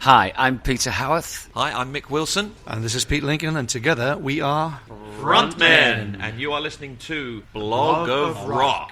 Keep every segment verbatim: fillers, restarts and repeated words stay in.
Hi, I'm Peter Howarth. Hi, I'm Mick Wilson. And this is Pete Lincoln, and together we are... Frontmen! And you are listening to Blog, Blog of, of Rock. Rock.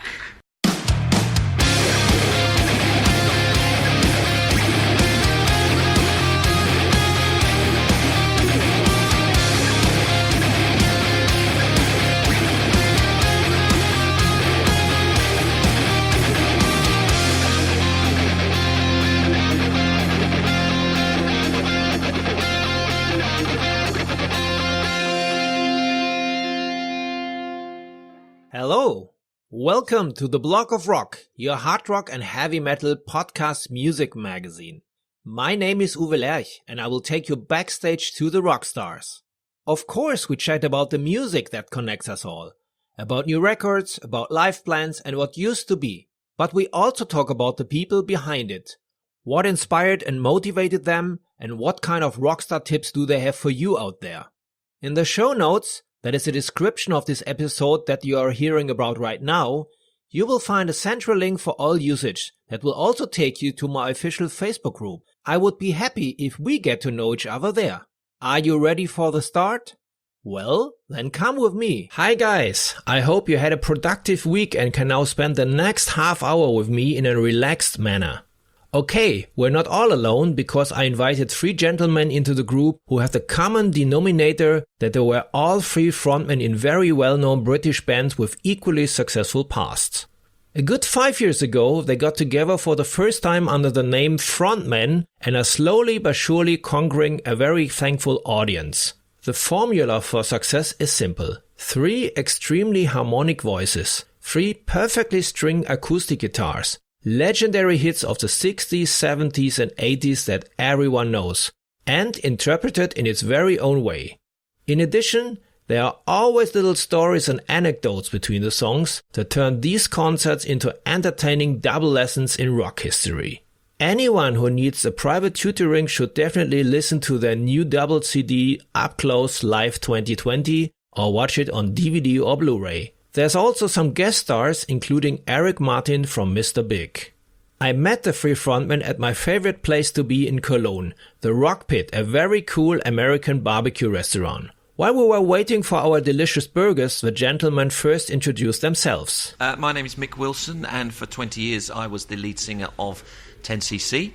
Hello, welcome to the Blog of Rock, your hard rock and heavy metal podcast music magazine. My name is Uwe Lerch and I will take you backstage to the rock stars. Of course, we chat about the music that connects us all, about new records, about live plans and what used to be. But we also talk about the people behind it, what inspired and motivated them, and what kind of rockstar tips do they have for you out there. In the show notes, that is a description of this episode that you are hearing about right now, you will find a central link for all usage that will also take you to my official Facebook group. I would be happy if we get to know each other there. Are you ready for the start? Well, then come with me. Hi guys, I hope you had a productive week and can now spend the next half hour with me in a relaxed manner. Okay, we're not all alone because I invited three gentlemen into the group who have the common denominator that they were all three frontmen in very well-known British bands with equally successful pasts. A good five years ago, they got together for the first time under the name Frontmen and are slowly but surely conquering a very thankful audience. The formula for success is simple. Three extremely harmonic voices, three perfectly stringed acoustic guitars, legendary hits of the sixties, seventies and eighties that everyone knows, and interpreted in its very own way. In addition, there are always little stories and anecdotes between the songs that turn these concerts into entertaining double lessons in rock history. Anyone who needs a private tutoring should definitely listen to their new double C D Up Close Live twenty twenty or watch it on D V D or Blu-ray. There's also some guest stars, including Eric Martin from Mister Big. I met the three frontmen at my favorite place to be in Cologne, the Rock Pit, a very cool American barbecue restaurant. While we were waiting for our delicious burgers, the gentlemen first introduced themselves. Uh, my name is Mick Wilson, and for twenty years I was the lead singer of ten C C.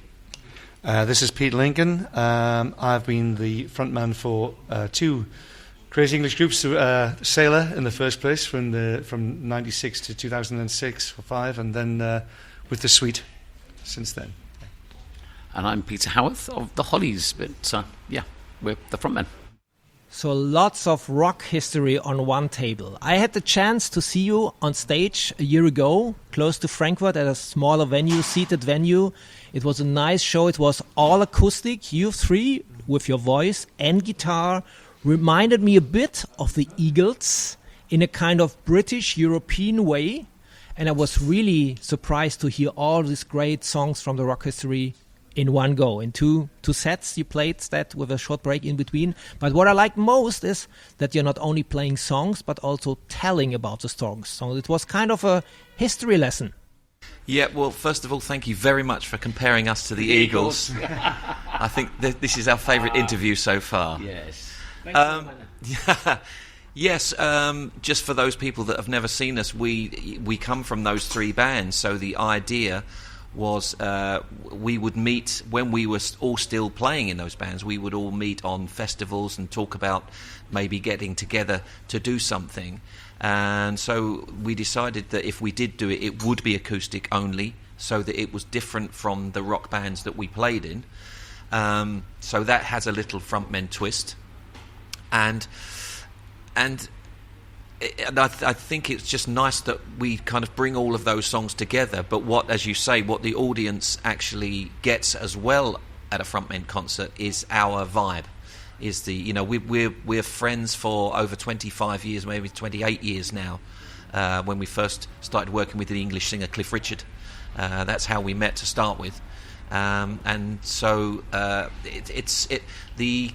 Uh, this is Pete Lincoln. Um, I've been the frontman for uh, two Crazy English groups, uh, Sailor in the first place from the from ninety-six to two thousand six or five, and then uh, with the Sweet since then. And I'm Peter Howarth of the Hollies, but uh, yeah, we're the frontmen. So lots of rock history on one table. I had the chance to see you on stage a year ago, close to Frankfurt at a smaller venue, seated venue. It was a nice show. It was all acoustic. You three with your voice and guitar reminded me a bit of the Eagles in a kind of British European way, and I was really surprised to hear all these great songs from the rock history in one go. In two two sets you played that with a short break in between. But what I like most is that you're not only playing songs but also telling about the songs. So it was kind of a history lesson. Yeah, well, first of all, thank you very much for comparing us to the, the Eagles. Eagles. I think th- this is our favourite interview so far. Yes. Um, yeah, yes, um, just for those people that have never seen us, we we come from those three bands, so the idea was uh, we would meet when we were all still playing in those bands. We would all meet on festivals and talk about maybe getting together to do something, and so we decided that if we did do it, it would be acoustic only, so that it was different from the rock bands that we played in. Um, so that has a little frontmen twist. And and, it, and I, th- I think it's just nice that we kind of bring all of those songs together. But what, as you say, what the audience actually gets as well at a frontman concert is our vibe. Is the you know we, we're we're friends for over twenty-five years, maybe twenty-eight years now. Uh, when we first started working with the English singer Cliff Richard, uh, that's how we met to start with. Um, and so uh, it, it's it the.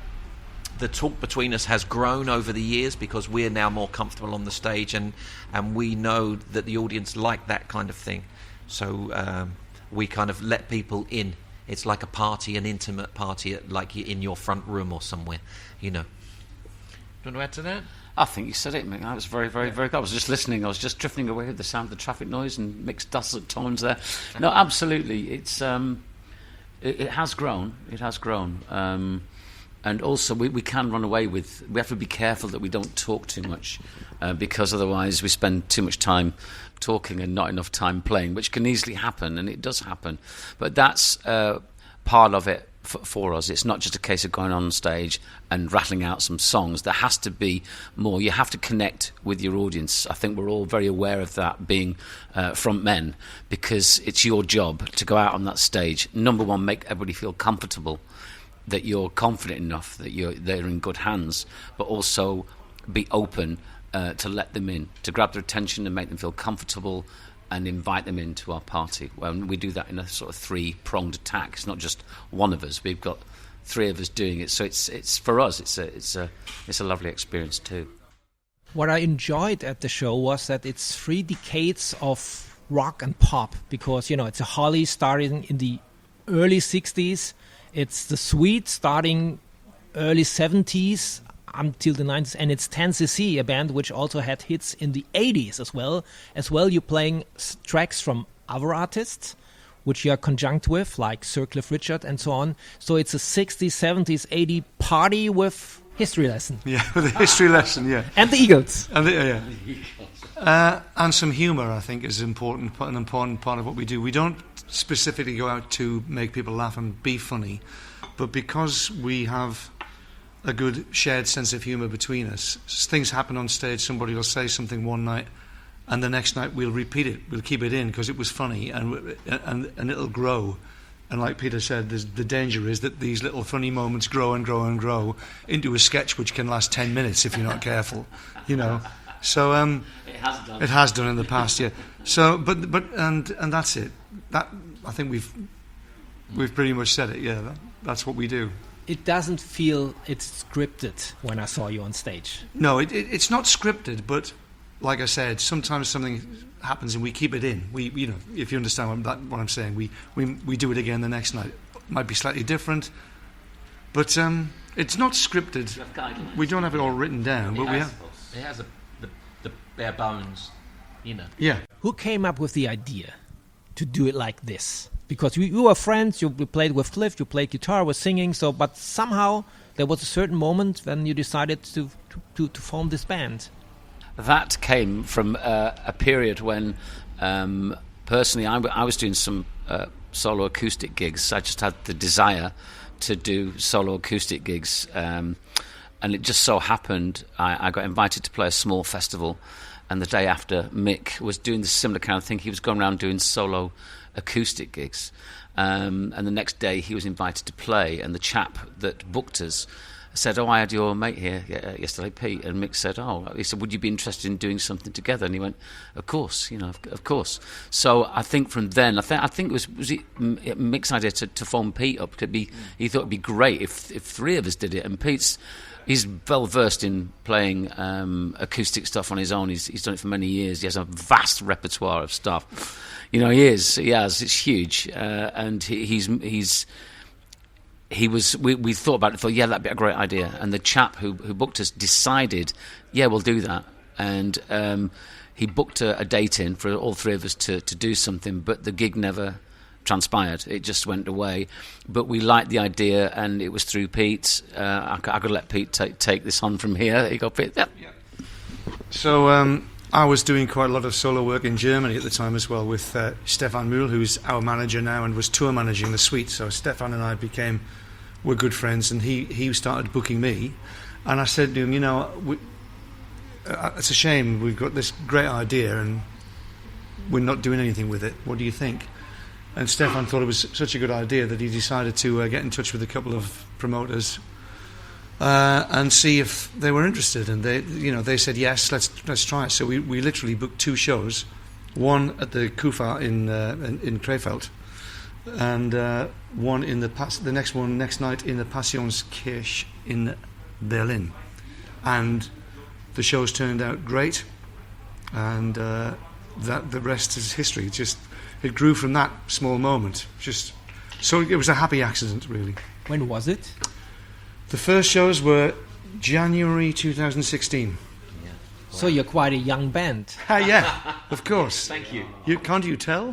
The talk between us has grown over the years because we're now more comfortable on the stage, and, and we know that the audience like that kind of thing. So um, we kind of let people in It's like a party, an intimate party, at, like in your front room or somewhere, you know. Do you want to add to that? I think you said it, Mick. That was very, very, very good. I was just listening. I was just drifting away with the sound of the traffic noise and mixed dulcet tones there. No, absolutely. It's um, it, it has grown. It has grown. Um, and also, we, we can run away with... We have to be careful that we don't talk too much, uh, because otherwise we spend too much time talking and not enough time playing, which can easily happen, and it does happen. But that's uh, part of it. For, for us, it's not just a case of going on stage and rattling out some songs. There has to be more. You have to connect with your audience. I think we're all very aware of that, being uh, front men, because it's your job to go out on that stage. Number one, make everybody feel comfortable, that you're confident enough, that you're they're in good hands, but also be open uh, to let them in, to grab their attention and make them feel comfortable, and invite them into our party. Well, we do that in a sort of three-pronged attack. It's not just one of us. We've got three of us doing it. So it's it's for us. It's a it's a it's a lovely experience too. What I enjoyed at the show was that it's three decades of rock and pop, because you know it's a Holly starting in the early sixties. It's the Sweet starting early seventies. Until the nineties, and it's ten C C, a band which also had hits in the eighties as well. As well, you're playing s- tracks from other artists, which you are conjunct with, like Sir Cliff Richard and so on. So it's a sixties, seventies, eighties party with history lesson. Yeah, with a history lesson, yeah. And the Eagles. And the, yeah. Uh, and some humour, I think, is important, an important part of what we do. We don't specifically go out to make people laugh and be funny, but because we have a good shared sense of humour between us, things happen on stage, somebody will say something one night, and the next night we'll repeat it, we'll keep it in because it was funny, and and and it'll grow. And like Peter said, the danger is that these little funny moments grow and grow and grow into a sketch which can last ten minutes if you're not careful, you know. So um, It has done. it has done in the past, yeah. So, but but and and that's it. That I think we've we've pretty much said it. Yeah, that, that's what we do. It doesn't feel it's scripted when I saw you on stage. No, it, it, it's not scripted, but like I said, sometimes something happens and we keep it in. We, you know, if you understand what, that, what I'm saying, we, we we do it again the next night. It might be slightly different, but um, it's not scripted. You have guidelines. We don't have it all written down, but it we has, have. It has a, the, the bare bones, you know. Yeah. Who came up with the idea to do it like this? Because you, you were friends, you played with Cliff, you played guitar, was singing, so but somehow there was a certain moment when you decided to to, to, to form this band. That came from uh, a period when, um, personally, I, w- I was doing some uh, solo acoustic gigs. I just had the desire to do solo acoustic gigs, um, and it just so happened I, I got invited to play a small festival, and the day after, Mick was doing the similar kind of thing. He was going around doing solo acoustic gigs, um, and the next day he was invited to play, and the chap that booked us said, oh, I had your mate here yesterday, Pete, and Mick said, oh, he said, would you be interested in doing something together? And he went, of course, you know, of, of course. So I think from then, I think I think it was was it Mick's idea to, to phone Pete up. Could be, he thought it'd be great if if three of us did it, and Pete's he's well versed in playing um, acoustic stuff on his own. He's he's done it for many years. He has a vast repertoire of stuff. You know, he is. He has. It's huge, uh, and he, he's he's he was. We, we thought about it. Thought, yeah, that'd be a great idea. And the chap who who booked us decided, yeah, we'll do that. And um, he booked a, a date in for all three of us to to do something, but the gig never transpired. It just went away. But we liked the idea, and it was through Pete. Uh, I, I could let Pete take take this on from here. There you go, Pete. Yep. Yeah. So. Um, I was doing quite a lot of solo work in Germany at the time as well with uh, Stefan Mühl, who's our manager now and was tour managing the Sweet. So Stefan and I became, we're good friends, and he, he started booking me. And I said to him, you know, we, uh, it's a shame we've got this great idea and we're not doing anything with it. What do you think? And Stefan thought it was such a good idea that he decided to uh, get in touch with a couple of promoters Uh, and see if they were interested, and they, you know, they said yes. Let's let's try it. So we, we literally booked two shows, one at the Kufa in uh, in, in Krefeld, and uh, one in the Pas- the next one next night in the Passionskirche in Berlin, and the shows turned out great, and uh, that the rest is history. It just it grew from that small moment. Just So it was a happy accident, really. When was it? The first shows were January two thousand sixteen. So you're quite a young band. Ah, yeah, of course. Thank you. You can't you tell?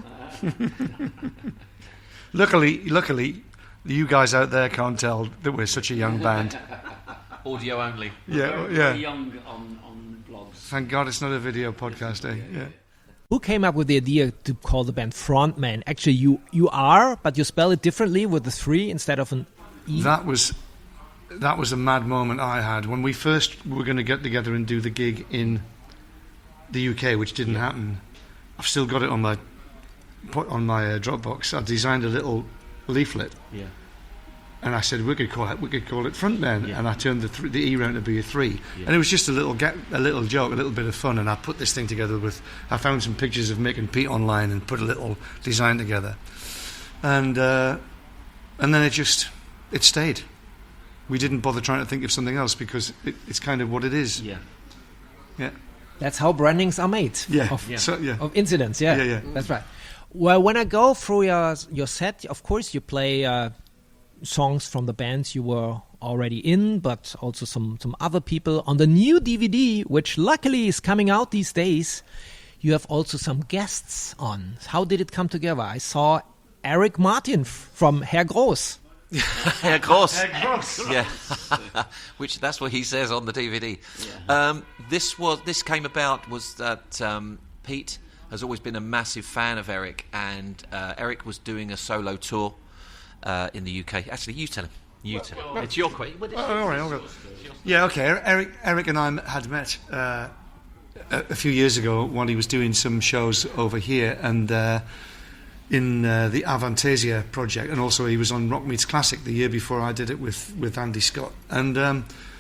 luckily, luckily, you guys out there can't tell that we're such a young band. Audio only. Yeah, yeah. young on, on blogs. Thank God it's not a video podcast, eh? Yeah. Who came up with the idea to call the band Frontman? Actually, you you are, but you spell it differently with the three instead of an E. That was that was a mad moment I had when we first were going to get together and do the gig in the U K, which didn't happen. I've still got it on my put on my uh, Dropbox. I designed a little leaflet, Yeah. and I said we could call it we could call it Frontman, Yeah. and I turned the th- the E round to be a three, Yeah. and it was just a little get a little joke, a little bit of fun, and I put this thing together with. I found some pictures of Mick and Pete online and put a little design together, and uh, and then it just it stayed. We didn't bother trying to think of something else because it, it's kind of what it is. Yeah. Yeah. That's how brandings are made. Yeah. Of, Yeah. So yeah. of incidents, yeah. Yeah, yeah. That's right. Well, when I go through your your set, of course you play uh, songs from the bands you were already in, but also some, some other people. On the new D V D, which luckily is coming out these days, you have also some guests on. How did it come together? I saw Eric Martin f- from Herr Groß. Herr Gross. Herr Gross. Yeah, which that's what he says on the D V D. Um, this was this came about was that um, Pete has always been a massive fan of Eric, and uh, Eric was doing a solo tour uh, in the U K. Actually, you tell him. You tell him. It's your question. Oh, all right, all right. Yeah, okay. Eric, Eric and I had met uh, a, a few years ago while he was doing some shows over here, and uh, in uh, the Avantasia project, and also he was on Rock Meets Classic the year before I did it with, with Andy Scott, and um,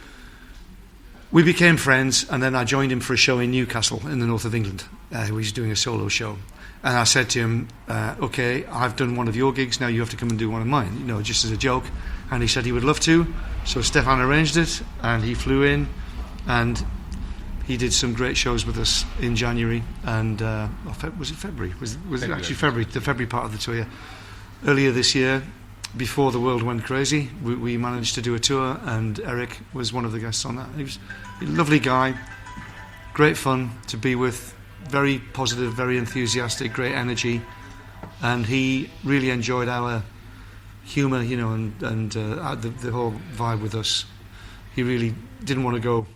we became friends. And then I joined him for a show in Newcastle in the north of England. Uh, he was doing a solo show, and I said to him, uh, "Okay, I've done one of your gigs. Now you have to come and do one of mine. You know, just as a joke." And he said he would love to. So Stefan arranged it, and he flew in, and he did some great shows with us in January, and uh, oh, Fe- was it February? Was, was it actually February? The February part of the tour. Earlier this year, before the world went crazy, we, we managed to do a tour, and Eric was one of the guests on that. He was a lovely guy, great fun to be with, very positive, very enthusiastic, great energy, and he really enjoyed our humour, you know, and and uh, the, the whole vibe with us. He really didn't want to go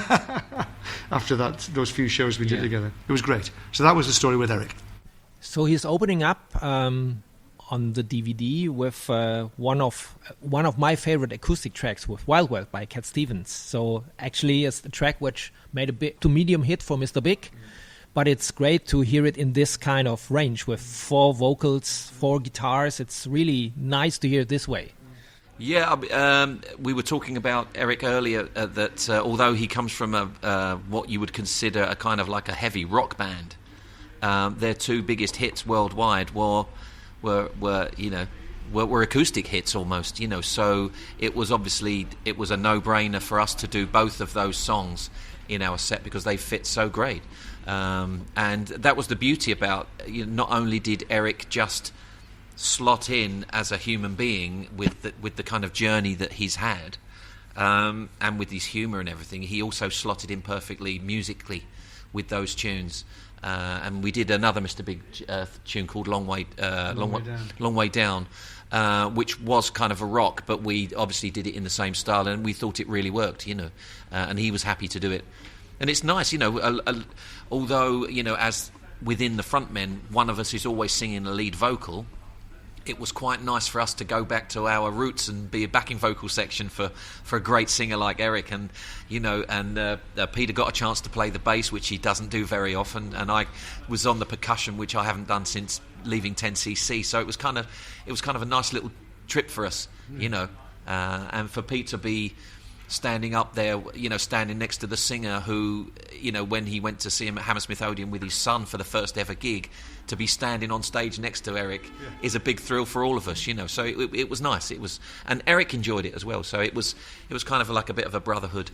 after that those few shows we did Yeah. together. It was great. So that was the story with Eric. So he's opening up um, on the D V D with uh, one of one of my favorite acoustic tracks with Wild World by Cat Stevens. So actually, it's a track which made a big to medium hit for Mister Big, but it's great to hear it in this kind of range with four vocals, four guitars. It's really nice to hear it this way. Yeah, I mean, um, we were talking about Eric earlier uh, that uh, although he comes from a uh, what you would consider a kind of like a heavy rock band, um, their two biggest hits worldwide were were were you know were, were acoustic hits almost. You know, so it was obviously it was a no-brainer for us to do both of those songs in our set because they fit so great. Um, and that was the beauty about you know, not only did Eric just slot in as a human being with the, with the kind of journey that he's had, um, and with his humour and everything, he also slotted in perfectly musically with those tunes. Uh, and we did another Mister Big uh, tune called Long Way, uh, Long, Long Way Way, Down. Long Way Down, uh, which was kind of a rock, but we obviously did it in the same style, and we thought it really worked, you know. Uh, and he was happy to do it. And it's nice, you know, a, a, although, you know, as within the frontmen, one of us is always singing the lead vocal, it was quite nice for us to go back to our roots and be a backing vocal section for, for a great singer like Eric. And, you know, and uh, uh, Peter got a chance to play the bass, which he doesn't do very often. And I was on the percussion, which I haven't done since leaving ten C C. So it was kind of, it was kind of a nice little trip for us, mm. you know. Uh, and for Pete to be standing up there, you know, standing next to the singer who, you know, when he went to see him at Hammersmith Odeon with his son for the first ever gig, to be standing on stage next to Eric yeah. is a big thrill for all of us, you know. So it, it was nice. It was, and Eric enjoyed it as well. So it was, it was kind of like a bit of a brotherhood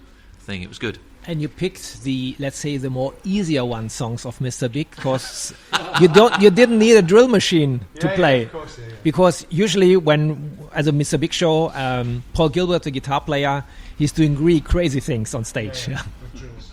thing. It was good. And you picked the, let's say, the more easier one songs of Mister Big, because you don't, you didn't need a drill machine to Yeah, play. yeah, of course, yeah, yeah. Because usually when, as a Mister Big show, um, Paul Gilbert, the guitar player, he's doing really crazy things on stage. Yeah, yeah, with drills.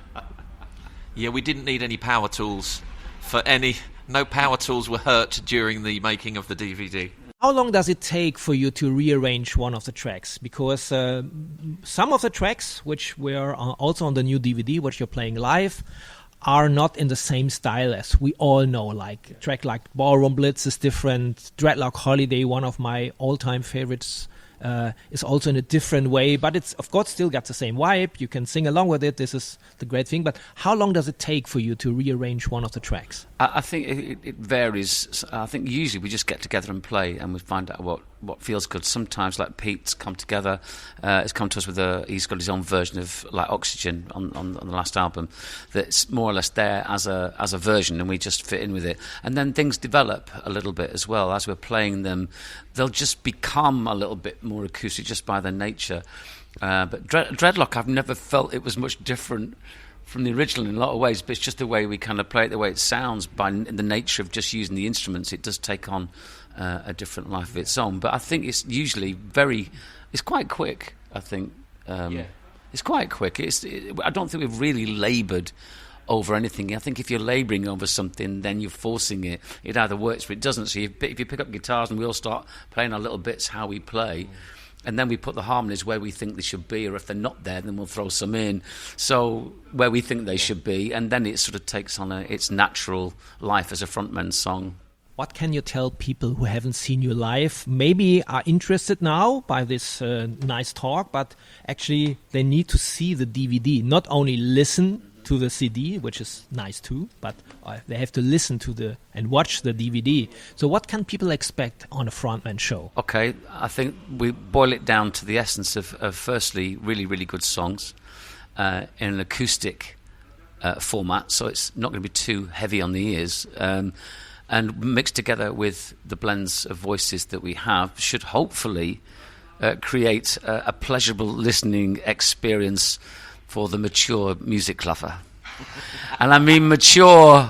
Yeah, we didn't need any power tools for any. No power tools were hurt during the making of the D V D. How long does it take for you to rearrange one of the tracks? Because uh, some of the tracks, which were uh, also on the new D V D, which you're playing live, are not in the same style as we all know. Like a track like Ballroom Blitz is different. Dreadlock Holiday, one of my all-time favorites, uh, is also in a different way. But it's, of course, still got the same vibe. You can sing along with it. This is the great thing. But how long does it take for you to rearrange one of the tracks? I, I think it, it varies. I think usually we just get together and play, and we find out what, what feels good. Sometimes, like Pete's come together, uh, has come to us with a. He's got his own version of like Oxygen on, on, on the last album, that's more or less there as a as a version, and we just fit in with it. And then things develop a little bit as well as we're playing them. They'll just become a little bit more acoustic just by their nature. Uh, but Dread, Dreadlock, I've never felt it was much different from the original in a lot of ways, but it's just the way we kind of play it, the way it sounds, by n- the nature of just using the instruments. It does take on uh, a different life of its own. But I think it's usually very, it's quite quick, I think. Um, Yeah. It's quite quick. It's, it, I don't think we've really laboured over anything. I think if you're labouring over something, then you're forcing it. It either works or it doesn't. So you, if you pick up guitars and we all start playing our little bits how we play, and then we put the harmonies where we think they should be, or if they're not there, then we'll throw some in. So where we think they should be, and then it sort of takes on a, its natural life as a frontman song. What can you tell people who haven't seen you live, maybe are interested now by this uh, nice talk, but actually they need to see the D V D, not only listen to the C D, which is nice too, but uh, they have to listen to the and watch the D V D. So what can people expect on a frontman show? Okay, I think we boil it down to the essence of, of firstly, really, really good songs uh, in an acoustic uh, format, so it's not going to be too heavy on the ears. Um, and mixed together with the blends of voices that we have should hopefully uh, create a, a pleasurable listening experience for the mature music lover. And I mean mature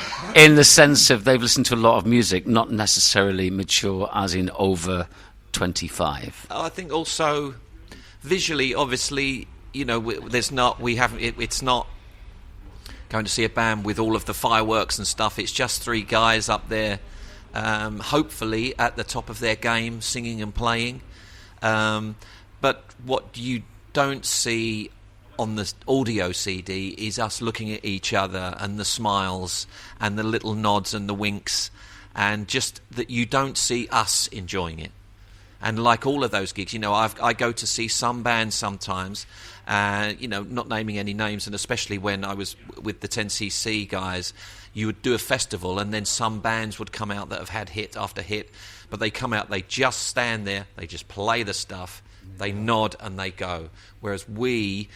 in the sense of they've listened to a lot of music, not necessarily mature as in over twenty-five. I think also visually, obviously, you know, we, there's not we haven't. It, it's not going to see a band with all of the fireworks and stuff. It's just three guys up there, um, hopefully at the top of their game, singing and playing. Um, but what you don't see on the audio C D is us looking at each other and the smiles and the little nods and the winks, and just that you don't see us enjoying it. And like all of those gigs, you know, I've, I go to see some bands sometimes, uh, you know, not naming any names, and especially when I was with the ten C C guys, you would do a festival and then some bands would come out that have had hit after hit, but they come out, they just stand there, they just play the stuff, they nod and they go. Whereas we,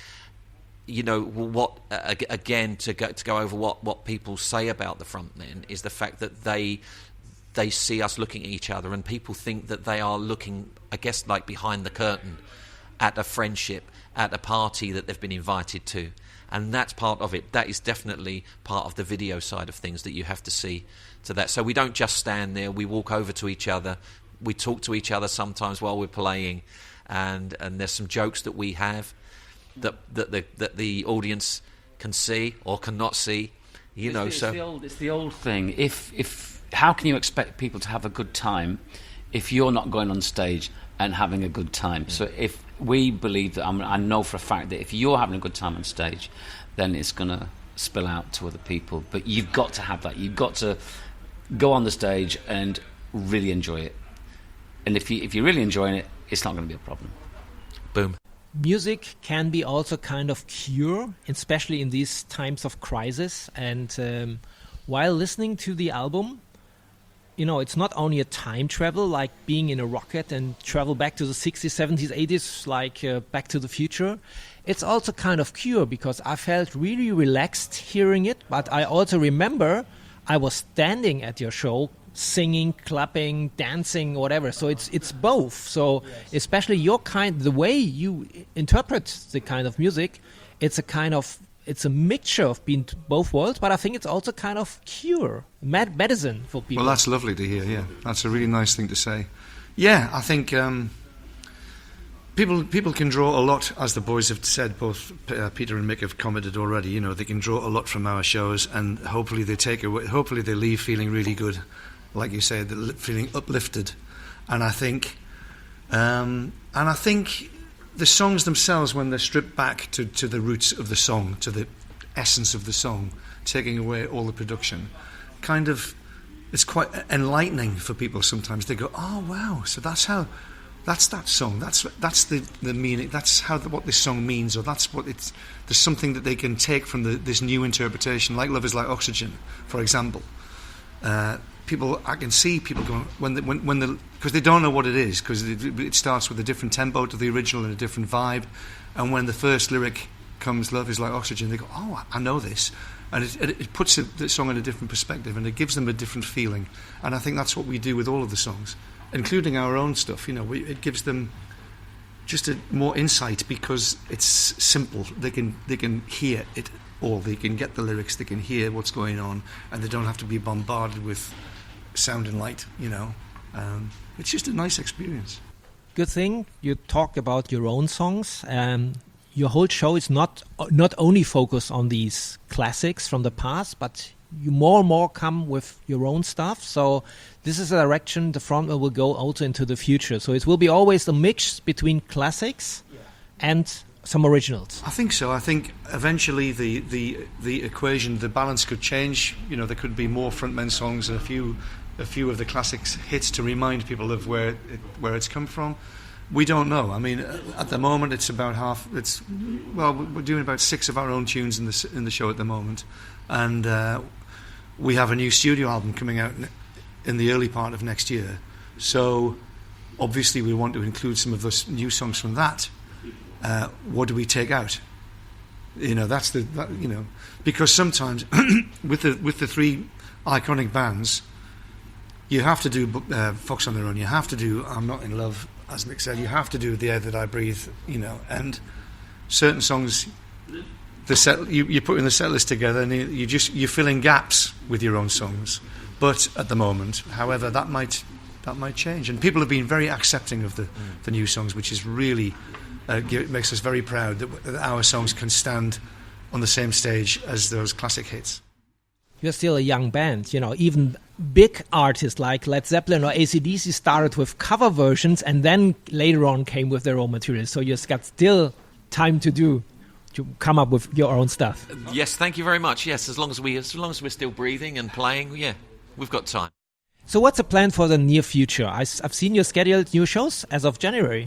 you know, what uh, again to go to go over what, what people say about the frontmen is the fact that they they see us looking at each other, and people think that they are looking, I guess, like behind the curtain at a friendship, at a party that they've been invited to, and that's part of it. That is definitely part of the video side of things that you have to see to that. So we don't just stand there; we walk over to each other, we talk to each other sometimes while we're playing, and and there's some jokes that we have that that the that the audience can see or cannot see, you It's know. the, it's so the old, it's the old thing. If if how can you expect people to have a good time if you're not going on stage and having a good time? So if we believe that, I, mean, I know for a fact that if you're having a good time on stage, then it's going to spill out to other people. But you've got to have that. You've got to go on the stage and really enjoy it. And if you if you're really enjoying it, it's not going to be a problem. boom. Music can be also kind of cure, especially in these times of crisis. And um, while listening to the album, you know, it's not only a time travel, like being in a rocket and travel back to the sixties, seventies, eighties, like uh, Back to the Future. It's also kind of cure, because I felt really relaxed hearing it. But I also remember I was standing at your show singing, clapping, dancing, whatever. So it's it's both. So especially your kind, the way you interpret the kind of music, it's a kind of it's a mixture of being both worlds. But I think it's also kind of cure, med- medicine for people. Well, that's lovely to hear. Yeah, that's a really nice thing to say. Yeah, I think um, people people can draw a lot, as the boys have said. Both uh, Peter and Mick have commented already. You know, they can draw a lot from our shows, and hopefully they take away. Hopefully they leave feeling really good. Like you say, the feeling uplifted, and I think, um, and I think, the songs themselves, when they're stripped back to, to the roots of the song, to the essence of the song, taking away all the production, kind of, it's quite enlightening for people. Sometimes they go, "Oh wow, so that's how, that's that song. That's that's the, the meaning. That's how the, what this song means, or that's what it's." There's something that they can take from the, this new interpretation, like "Love Is Like Oxygen," for example. Uh, People, I can see people going when the, when when the because they don't know what it is, because it, it starts with a different tempo to the original and a different vibe, and when the first lyric comes, "Love is like oxygen," they go, "Oh, I know this," and it, it, it puts it, the song in a different perspective, and it gives them a different feeling. And I think that's what we do with all of the songs, including our own stuff. You know, we, it gives them just a more insight because it's simple. They can they can hear it all. They can get the lyrics. They can hear what's going on, and they don't have to be bombarded with sound and light, you know. Um, it's just a nice experience. Good thing you talk about your own songs. Um, your whole show is not not only focused on these classics from the past, but you more and more come with your own stuff. So this is a direction the frontman will go also into the future. So it will be always a mix between classics yeah. and some originals. I think so. I think eventually the, the the equation, the balance could change. You know, there could be more frontmen songs and a few a few of the classics hits to remind people of where it, where it's come from. We don't know. I mean, at the moment it's about half. It's well, we're doing about six of our own tunes in the in the show at the moment, and uh, we have a new studio album coming out in the early part of next year. So obviously we want to include some of those new songs from that. Uh, what do we take out? You know, that's the that, you know, because sometimes with the with the three iconic bands, you have to do uh, Fox on Their Own. You have to do I'm Not in Love, as Mick said. You have to do The Air That I Breathe. You know, and certain songs, the set you, you put in the set list together, and you, you just you fill in gaps with your own songs. But at the moment, however, that might that might change, and people have been very accepting of the mm. the new songs, which is really. Uh, it makes us very proud that, w- that our songs can stand on the same stage as those classic hits. You're still a young band, you know, even big artists like Led Zeppelin or A C D C started with cover versions and then later on came with their own material. So you've got still time to do, to come up with your own stuff. Yes, thank you very much. Yes, as long as, we, as long as we're still breathing and playing, yeah, we've got time. So what's the plan for the near future? I, I've seen you scheduled new shows as of January.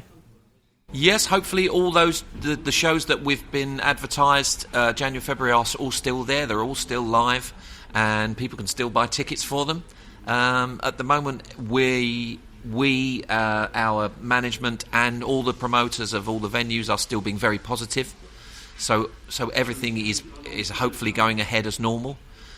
Yes, hopefully all those the, the shows that we've been advertised uh, January, February are all still there. They're all still live, and people can still buy tickets for them. Um, at the moment, we we uh, our management and all the promoters of all the venues are still being very positive. So so everything is is hopefully going ahead as normal.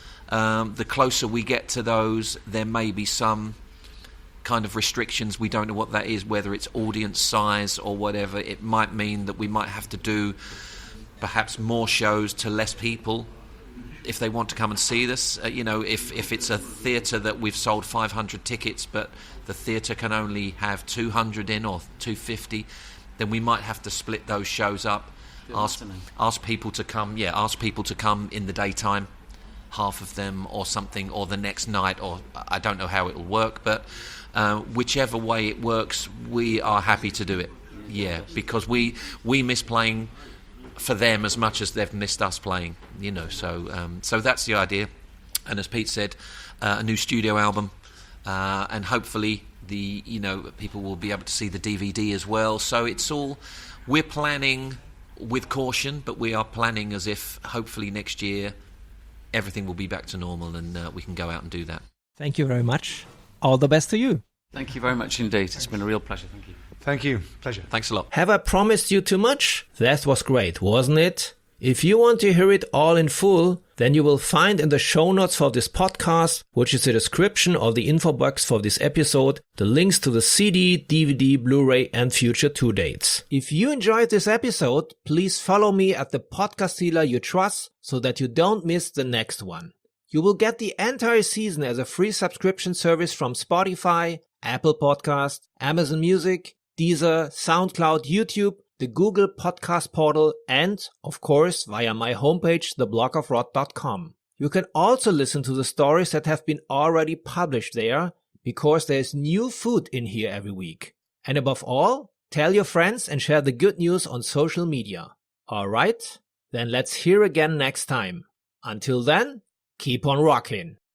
Um, the closer we get to those, there may be some kind of restrictions. We don't know what that is, whether it's audience size or whatever. It might mean that we might have to do perhaps more shows to less people if they want to come and see this. Uh, you know, if, if it's a theatre that we've sold five hundred tickets but the theatre can only have two hundred in or two hundred fifty, then we might have to split those shows up. Ask, ask people to come, yeah, ask people to come in the daytime, half of them or something, or the next night, or I don't know how it will work, but Uh, whichever way it works, we are happy to do it. Yeah, because we we miss playing for them as much as they've missed us playing. You know, so um, so that's the idea. And as Pete said, uh, a new studio album, uh, and hopefully the you know people will be able to see the D V D as well. So it's all we're planning with caution, but we are planning as if hopefully next year everything will be back to normal and uh, we can go out and do that. Thank you very much. All the best to you. Thank you very much indeed. It's been a real pleasure. Thank you. Thank you. Pleasure. Thanks a lot. Have I promised you too much? That was great, wasn't it? If you want to hear it all in full, then you will find in the show notes for this podcast, which is the description of the info box for this episode, the links to the C D, D V D, Blu-ray and future tour dates. If you enjoyed this episode, please follow me at the podcast dealer you trust so that you don't miss the next one. You will get the entire season as a free subscription service from Spotify, Apple Podcast, Amazon Music, Deezer, SoundCloud, YouTube, the Google Podcast Portal, and, of course, via my homepage, the block of rock dot com. You can also listen to the stories that have been already published there, because there's new food in here every week. And above all, tell your friends and share the good news on social media. Alright? Then let's hear again next time. Until then, keep on rocking.